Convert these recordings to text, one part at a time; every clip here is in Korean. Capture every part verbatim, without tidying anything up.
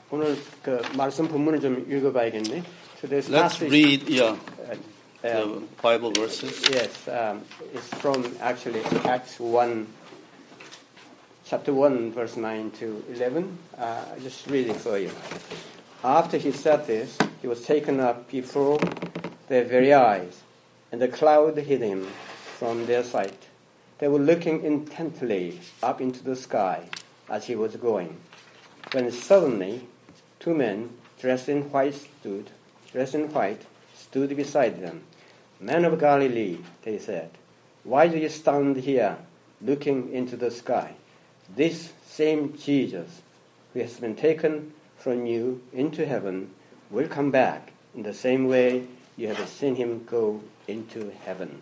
오늘 그 말씀 본문을 좀 읽어봐야겠네. Let's passage, read yeah, uh, the um, Bible verses. Yes, um, it's from actually Acts one, chapter one, verse nine to eleven. Uh, I just read it for you. After he said this, he was taken up before their very eyes, and the cloud hid him from their sight. They were looking intently up into the sky as he was going, when suddenly two men dressed in white stood, dressed in white, stood beside them. Men of Galilee, they said, why do you stand here looking into the sky? This same Jesus who has been taken from you into heaven will come back in the same way you have seen him go into heaven.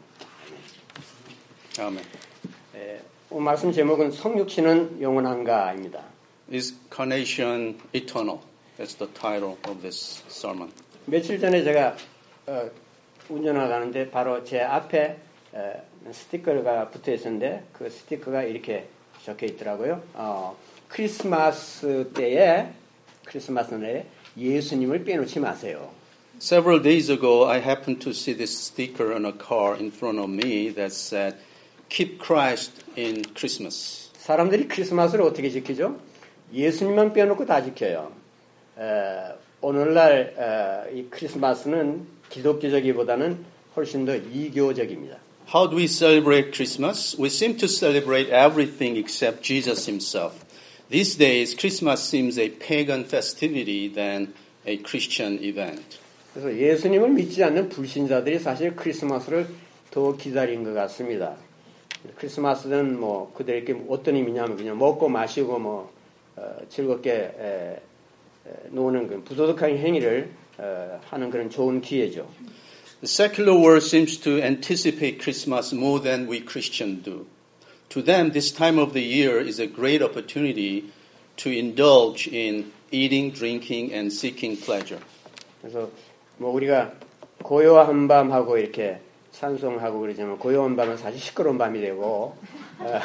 아멘. 예, 오늘 말씀 제목은 성육신은 영원한가입니다. Is carnation eternal? That's the title of this sermon. 며칠 전에 제가 어, 운전하가는데 바로 제 앞에 어, 스티커가 붙어 있었는데 그 스티커가 이렇게 적혀 있더라고요. 어, 크리스마스 때에 크리스마스 날에 예수님을 빼놓지 마세요. Several days ago, I happened to see this sticker on a car in front of me that said, "Keep Christ in Christmas." 사람들이 크리스마스를 어떻게 지키죠? 예수님만 빼놓고 다 지켜요. 에, 오늘날 에, 이 크리스마스는 기독교적이보다는 훨씬 더 이교적입니다. How do we celebrate Christmas? We seem to celebrate everything except Jesus himself. These days, Christmas seems a pagan festivity than a Christian event. 그래서 예수님을 믿지 않는 불신자들이 사실 크리스마스를 더 기다린 것 같습니다. 크리스마스는 뭐 그들에게 어떤 의미냐면 그냥 먹고 마시고 뭐 어, 즐겁게 에, 에, 노는 그 부도덕한 행위를 어, 하는 그런 좋은 기회죠. The secular world seems to anticipate Christmas more than we Christians do. To them, this time of the year is a great opportunity to indulge in eating, drinking, and seeking pleasure. 그래서 뭐 우리가 고요한 밤하고 이렇게 찬송하고 그러지만 고요한 밤은 사실 시끄러운 밤이 되고 어,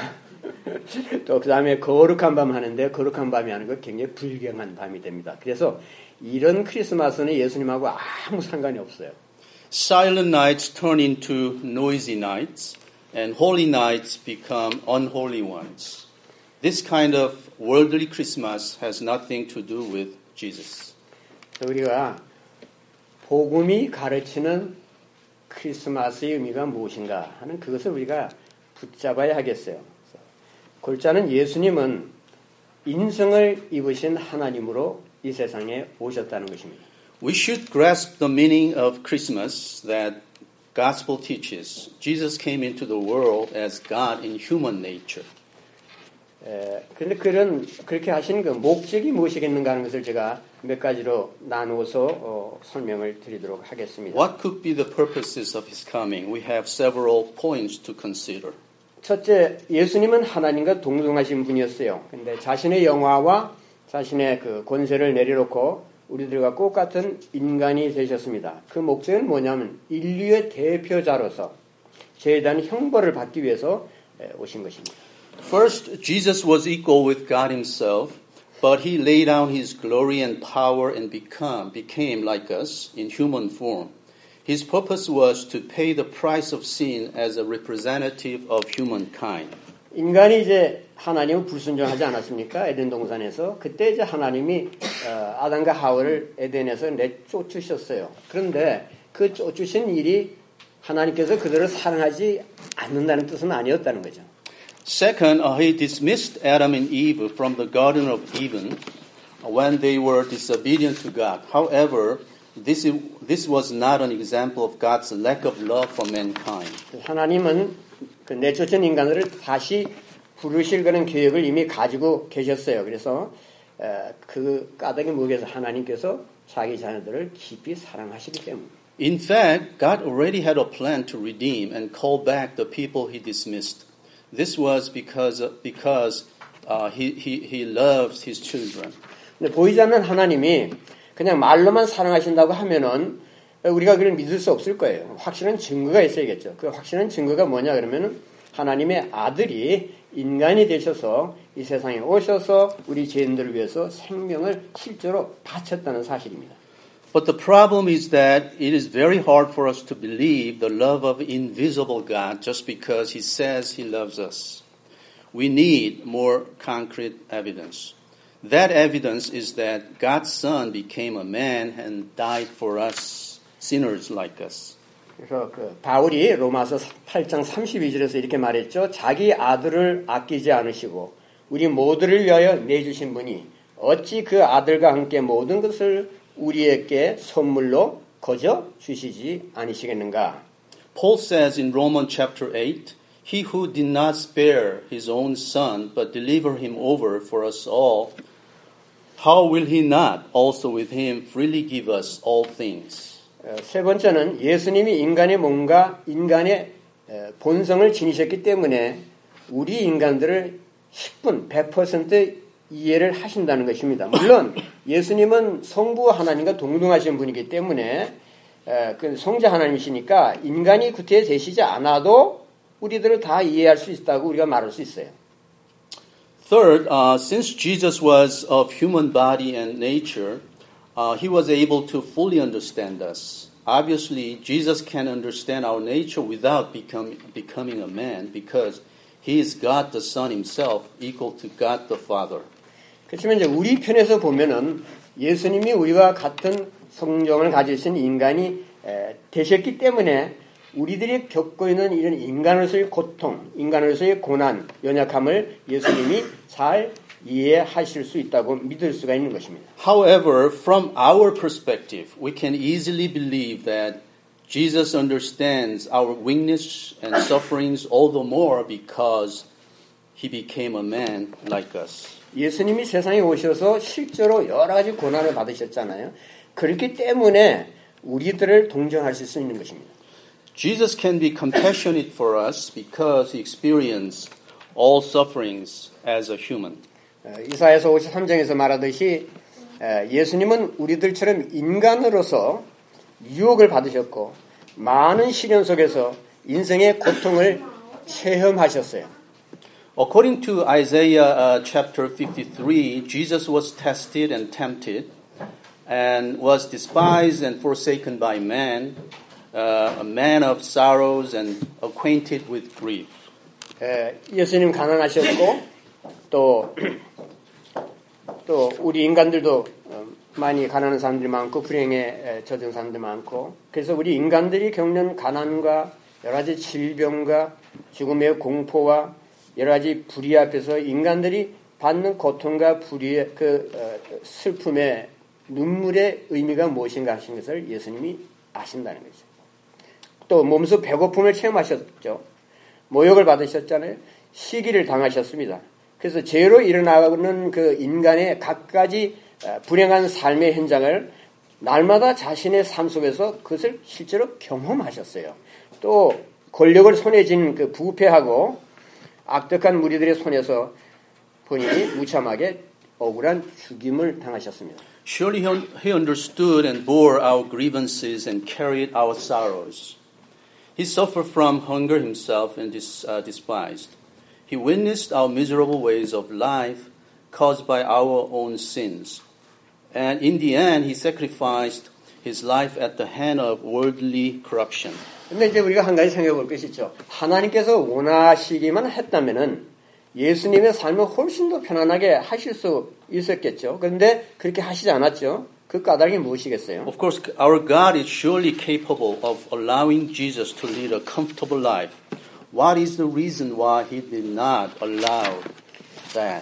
또 그 다음에 거룩한 밤 하는데 거룩한 밤이 아니고 굉장히 불경한 밤이 됩니다. 그래서 이런 크리스마스는 예수님하고 아무 상관이 없어요. Silent nights turn into noisy nights, and holy nights become unholy ones. This kind of worldly Christmas has nothing to do with Jesus. 우리가 복음이 가르치는 크리스마스의 의미가 무엇인가 하는 그것을 우리가 붙잡아야 하겠어요. 골자는 예수님은 인성을 입으신 하나님으로 이 세상에 오셨다는 것입니다. We should grasp the meaning of Christmas that Gospel teaches. Jesus came into the world as God in human nature. 에, 그런데 그런 그렇게 하신 그 목적이 무엇이겠는가 하는 것을 제가 몇 가지로 나누어서 어, 설명을 드리도록 하겠습니다. What could be the purposes of his coming? We have several points to consider. 첫째, 예수님은 하나님과 동등하신 분이었어요. 근데 자신의 영화와 자신의 그 권세를 내려놓고 우리들과 똑같은 인간이 되셨습니다. 그 목적은 뭐냐면 인류의 대표자로서 죄에 대한 형벌을 받기 위해서 오신 것입니다. First, Jesus was equal with God himself, but he laid down his glory and power and become, became like us in human form. His purpose was to pay the price of sin as a representative of humankind. 인간이 이제 하나님을 불순종하지 않았습니까? 에덴 동산에서. 그때 이제 하나님이 어, 아담과 하와를 에덴에서 내쫓으셨어요. 그런데 그 쫓으신 일이 하나님께서 그들을 사랑하지 않는다는 뜻은 아니었다는 거죠. Second, uh, he dismissed Adam and Eve from the Garden of Eden when they were disobedient to God. However, this, is, this was not an example of God's lack of love for mankind. 하나님은 그 내쫓은 인간들을 다시 부르실 그런 계획을 이미 가지고 계셨어요. 그래서 어, 그 까닭이 뭐겠어? 하나님께서 자기 자녀들을 깊이 사랑하시기 때문에. In fact, God already had a plan to redeem and call back the people he dismissed. This was because because uh, he he he loves his children. 근데 보이지 않는 하나님이 그냥 말로만 사랑하신다고 하면은 우리가 그걸 믿을 수 없을 거예요. 확실한 증거가 있어야겠죠. 그 확실한 증거가 뭐냐 그러면은 하나님의 아들이 인간이 되셔서 이 세상에 오셔서 우리 죄인들을 위해서 생명을 실제로 바쳤다는 사실입니다. But the problem is that it is very hard for us to believe the love of invisible God just because He says He loves us. We need more concrete evidence. That evidence is that God's Son became a man and died for us, sinners like us. 그래서 그 바울이 로마서 팔 장 삼십이 절에서 이렇게 말했죠. 자기 아들을 아끼지 않으시고 우리 모두를 위하여 내주신 분이 어찌 그 아들과 함께 모든 것을 우리에게 선물로 거저 주시지 않으시겠는가? Paul says in Romans chapter eight, He who did not spare his own son, but delivered him over for us all, how will he not also with him freely give us all things? 세 번째는 예수님이 인간의 몸과 인간의 본성을 지니셨기 때문에 우리 인간들을 십 분 백 퍼센트 이해를 하신다는 것입니다. 물론 예수님은 성부 하나님과 동등하신 분이기 때문에 그 성자 하나님이시니까 인간이 구태에 되시지 않아도 우리들을 다 이해할 수 있다고 우리가 말할 수 있어요. Third, uh, since Jesus was of human body and nature, uh, he was able to fully understand us. Obviously, Jesus can understand our nature without become, becoming a man because he is God the Son himself, equal to God the Father. 그렇지만 이제 우리 편에서 보면은 예수님이 우리와 같은 성정을 가지신 인간이 에, 되셨기 때문에 우리들이 겪고 있는 이런 인간으로서의 고통, 인간으로서의 고난, 연약함을 예수님이 잘 이해하실 수 있다고 믿을 수가 있는 것입니다. However, from our perspective, we can easily believe that Jesus understands our weakness and sufferings all the more because he became a man like us. 예수님이 세상에 오셔서 실제로 여러 가지 고난을 받으셨잖아요. 그렇기 때문에 우리들을 동정하실 수 있는 것입니다. Jesus can be compassionate for us because he experienced all sufferings as a human. 이사야서 오십삼 장에서 말하듯이 예수님은 우리들처럼 인간으로서 유혹을 받으셨고 많은 시련 속에서 인생의 고통을 체험하셨어요. According to Isaiah uh, chapter fifty-three, Jesus was tested and tempted and was despised and forsaken by man, uh, a man of sorrows and acquainted with grief. 예수님 가난하셨고 또, 또 우리 인간들도 많이 가난한 사람들이 많고 불행에 젖은 사람들이 많고 그래서 우리 인간들이 겪는 가난과 여러 가지 질병과 죽음의 공포와 여러 가지 불의 앞에서 인간들이 받는 고통과 불의의 그 어, 슬픔의 눈물의 의미가 무엇인가 하신 것을 예수님이 아신다는 거죠. 또 몸소 배고픔을 체험하셨죠. 모욕을 받으셨잖아요. 시기를 당하셨습니다. 그래서 죄로 일어나는 그 인간의 각가지 불행한 삶의 현장을 날마다 자신의 삶 속에서 그것을 실제로 경험하셨어요. 또 권력을 손에 쥔 그 부패하고 악독한 무리들의 손에서 본인이 무참하게 억울한 죽임을 당하셨습니다. Surely he understood and bore our grievances and carried our sorrows. He suffered from hunger himself and is uh, despised. He witnessed our miserable ways of life caused by our own sins. And in the end, he sacrificed his life at the hand of worldly corruption. 근데 이제 우리가 한 가지 생각해 볼 것이 있죠. 하나님께서 원하시기만 했다면은 예수님의 삶을 훨씬 더 편안하게 하실 수 있었겠죠. 그런데 그렇게 하시지 않았죠. 그 까닭이 무엇이겠어요? Of course, our God is surely capable of allowing Jesus to lead a comfortable life. What is the reason why he did not allow that?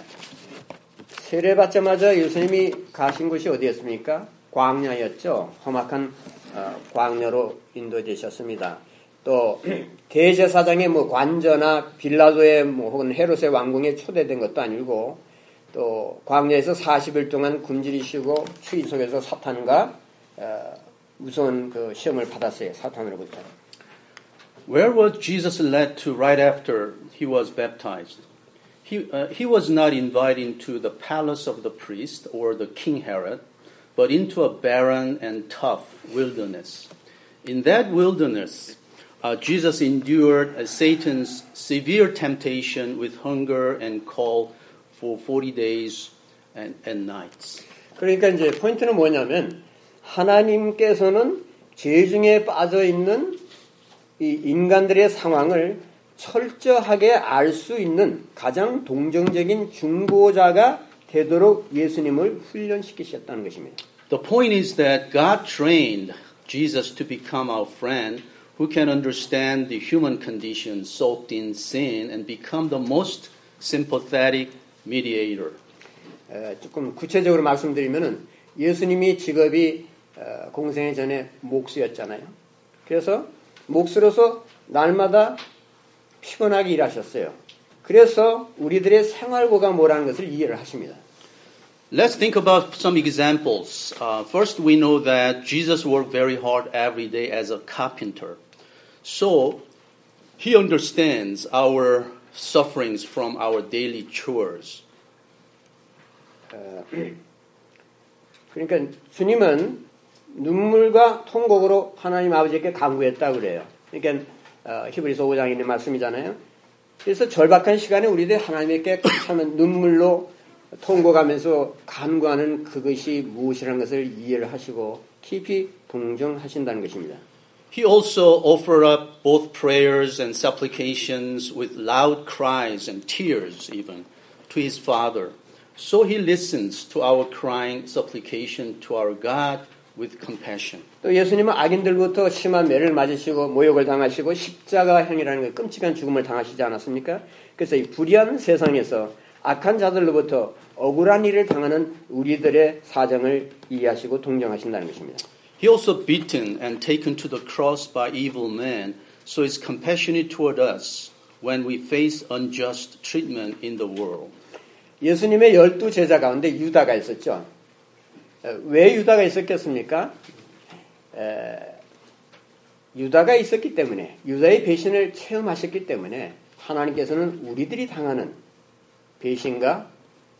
세례받자마자 예수님이 가신 곳이 어디였습니까? 광야였죠. 험악한 어, 광야로 인도되셨습니다. 또 대제사장의 뭐 관저나 빌라도의 뭐 혹은 헤롯의 왕궁에 초대된 것도 아니고 또 광야에서 사십 일 동안 굶주리시고 추위 속에서 사탄과 어, 무서운 그 시험을 받았어요. 사탄으로부터. Where was Jesus led to right after he was baptized? He uh, he was not invited into the palace of the priest or the king Herod, but into a barren and tough wilderness. In that wilderness, uh, Jesus endured uh, Satan's severe temptation with hunger and cold for forty days and, and nights. 그러니까 이제 포인트는 뭐냐면 하나님께서는 죄 중에 빠져 있는 이 인간들의 상황을 철저하게 알 수 있는 가장 동정적인 중보자가 되도록 예수님을 훈련시키셨다는 것입니다. The point is that God trained Jesus to become our friend who can understand the human condition soaked in sin and become the most sympathetic mediator. 에, 조금 구체적으로 말씀드리면은 예수님이 직업이 어, 공생의 전에 목수였잖아요. 그래서 목수로서 날마다 피곤하게 일하셨어요. 그래서 우리들의 생활고가 뭐라는 것을 이해를 하십니다. Let's think about some examples. Uh, first, we know that Jesus worked very hard every day as a carpenter. So, he understands our sufferings from our daily chores. 어, 그러니까 주님은 눈물과 통곡으로 하나님 아버지께 간구했다고 그래요. 그러니까 어, 히브리서 오 장에 있는 말씀이잖아요. 그래서 절박한 시간에 우리들 하나님께 참 눈물로 통곡하면서 간구하는 그것이 무엇이라는 것을 이해를 하시고 깊이 동정하신다는 것입니다. He also offered up both prayers and supplications with loud cries and tears even to his Father. So he listens to our crying supplication to our God with compassion. 또 예수님은 악인들부터 심한 매를 맞으시고 모욕을 당하시고 십자가형이라는 그 끔찍한 죽음을 당하시지 않았습니까? 그래서 이 불의한 세상에서 악한 자들로부터 억울한 일을 당하는 우리들의 사정을 이해하시고 동정하신다는 것입니다. He also beaten and taken to the cross by evil men, so is compassionate toward us when we face unjust treatment in the world. 예수님의 열두 제자 가운데 유다가 있었죠. 왜 유다가 있었겠습니까? 에, 유다가 있었기 때문에, 유다의 배신을 체험하셨기 때문에 하나님께서는 우리들이 당하는 배신과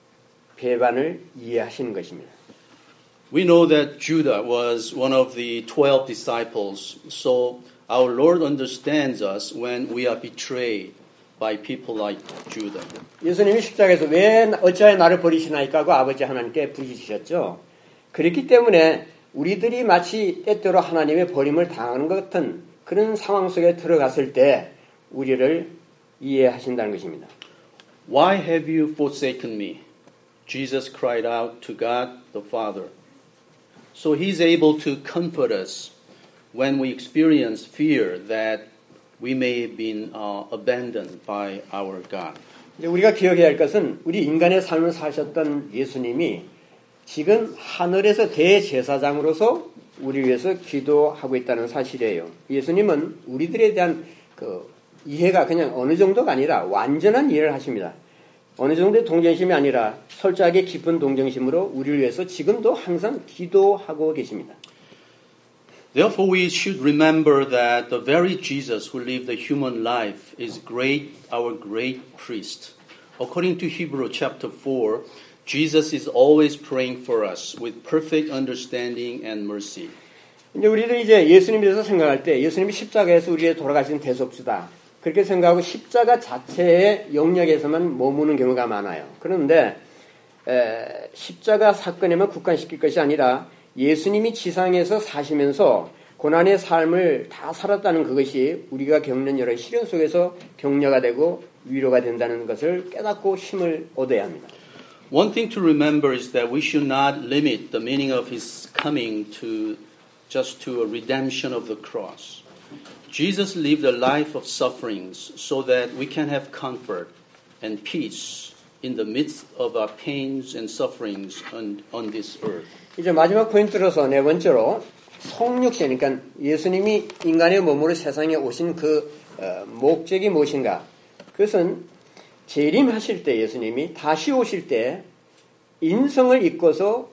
배반을 이해하시는 것입니다. We know that Judah was one of the twelve disciples, so our Lord understands us when we are betrayed by people like Judah. 예수님이 십자가에서 왜 어찌하여 나를 버리시나이까 하고 아버지 하나님께 부르짖으셨죠. 그렇기 때문에 우리들이 마치 때때로 하나님의 버림을 당하는 것 같은 그런 상황 속에 들어갔을 때 우리를 이해하신다는 것입니다. Why have you forsaken me? Jesus cried out to God the Father. So he's able to comfort us when we experience fear that we may have been uh, abandoned by our God. 이제 우리가 기억해야 할 것은 우리 인간의 삶을 사셨던 예수님이 지금 하늘에서 대제사장으로서 우리 위해서 기도하고 있다는 사실이에요. 예수님은 우리들에 대한 그 이해가 그냥 어느 정도가 아니라 완전한 이해를 하십니다. 어느 정도의 동정심이 아니라 철저하게 깊은 동정심으로 우리를 위해서 지금도 항상 기도하고 계십니다. Therefore, we should remember that the very Jesus who lived the human life is great, our great priest. According to Hebrews chapter four, Jesus is always praying for us with perfect understanding and mercy. 이제 우리들이 이제 예수님에 대해서 생각할 때 예수님이 십자가에서 우리의 돌아가신 대속주다. 그렇게 생각하고 십자가 자체의 영역에서만 머무는 경우가 많아요. 그런데 에, 십자가 사건에만 국한시킬 것이 아니라 예수님이 지상에서 사시면서 고난의 삶을 다 살았다는 그것이 우리가 겪는 여러 시련 속에서 격려가 되고 위로가 된다는 것을 깨닫고 힘을 얻어야 합니다. One thing to remember is that we should not limit the meaning of his coming to just to a redemption of the cross. Jesus lived a life of sufferings so that we can have comfort and peace in the midst of our pains and sufferings on, on this earth. 이제 마지막 포인트로서 네 번째로 성육신, 그러니까 예수님이 인간의 몸으로 세상에 오신 그 어, 목적이 무엇인가? 그것은 재림하실 때 예수님이 다시 오실 때 인성을 입고서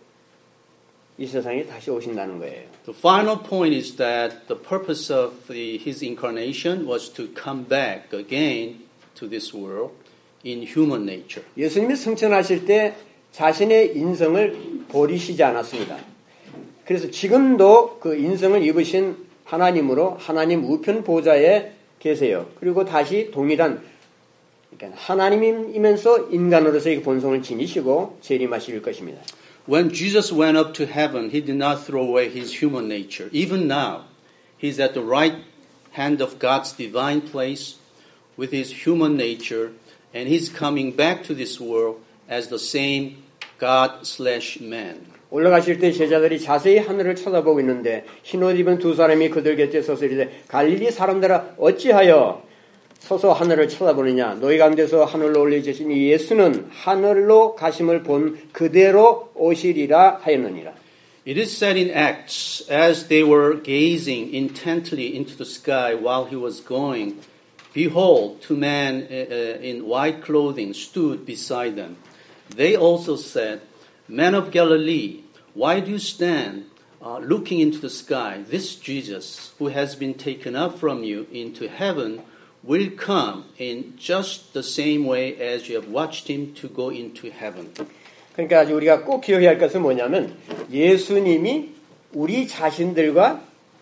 이 세상에 다시 오신다는 거예요. The final point is that the purpose of the, his incarnation was to come back again to this world in human nature. 예수님이 승천하실 때 자신의 인성을 버리시지 않았습니다. 그래서 지금도 그 인성을 입으신 하나님으로 하나님 우편 보좌에 계세요. 그리고 다시 동일한 그러니까 하나님이면서 인간으로서의 본성을 지니시고 재림하실 것입니다. When Jesus went up to heaven, he did not throw away his human nature. Even now, he's at the right hand of God's divine place with his human nature, and he's coming back to this world as the same God slash man. 올라가실 때 제자들이 자세히 하늘을 쳐다보고 있는데 흰옷 입은 두 사람이 그들 곁에 서서 이르되 갈릴리 사람들아 어찌하여 서서 하늘을 쳐다보느냐 너희 가운데서 하늘로 올려주신 이 예수는 하늘로 가심을 본 그대로 오시리라 하였느니라. It is said in Acts, as they were gazing intently into the sky while he was going, behold, two men in white clothing stood beside them. They also said, Men of Galilee, why do you stand uh, looking into the sky? This Jesus, who has been taken up from you into heaven, will come in just the same way as you have watched him to go into heaven. 그러니까 우리가 꼭 기억해야 할 것은 뭐냐면 예수님이 우리 자신들과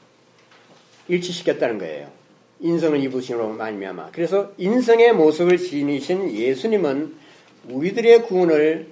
일치시켰다는 거예요. 인성을 입으심으로 말미암아. 그래서 인성의 모습을 지니신 예수님은 우리들의 구원을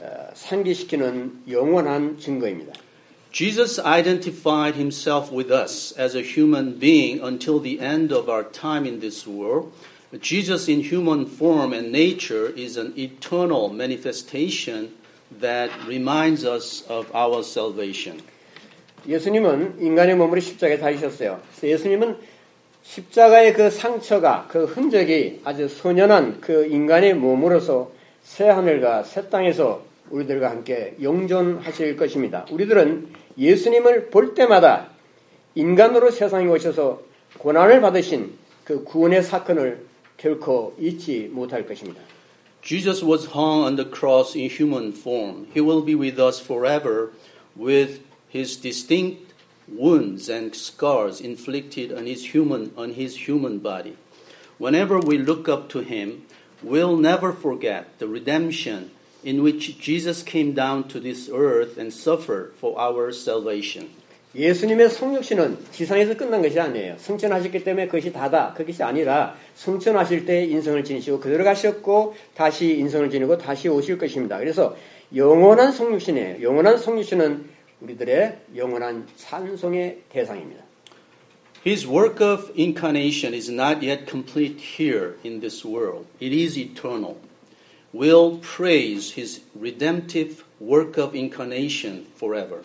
상기시키는 영원한 증거입니다. Jesus identified himself with us as a human being until the end of our time in this world. Jesus in human form and nature is an eternal manifestation that reminds us of our salvation. 예수님은 인간의 몸으로 십자가에 달리셨어요. 그래서 예수님은 십자가의 그 상처가 그 흔적이 아주 선연한 그 인간의 몸으로서 새 하늘과 새 땅에서 우리들과 함께 영존하실 것입니다. 우리들은 예수님을 볼 때마다 인간으로 세상에 오셔서 고난을 받으신 그 구원의 사건을 결코 잊지 못할 것입니다. Jesus was hung on the cross in human form. He will be with us forever with his distinct wounds and scars inflicted on his human on his human body. Whenever we look up to him, we'll never forget the redemption in which Jesus came down to this earth and suffered for our salvation. 예수님의 성육신은 지상에서 끝난 것이 아니에요. 승천하셨기 때문에 그것이 다다. 그것이 아니라 승천하실 때 인성을 지니시고 그대로 가셨고 다시 인성을 지니고 다시 오실 것입니다. 그래서 영원한 성육신이에요. 영원한 성육신은 우리들의 영원한 찬송의 대상입니다. His work of incarnation is not yet complete here in this world. It is eternal. We'll praise his redemptive work of incarnation forever.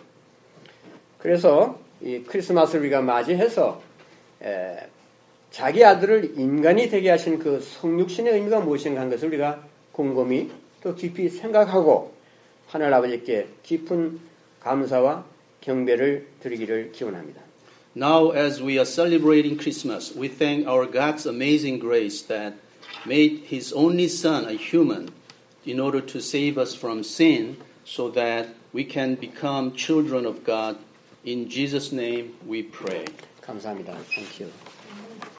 그래서 이 크리스마스를 우리가 맞이해서 에, 자기 아들을 인간이 되게 하신 그 성육신의 의미가 무엇인가 하는 것을 우리가 곰곰이 또 깊이 생각하고 하늘 아버지께 깊은 감사와 경배를 드리기를 기원합니다. Now, as we are celebrating Christmas, we thank our God's amazing grace that made his only Son a human in order to save us from sin so that we can become children of God. In Jesus' name we pray. 감사합니다. Thank you.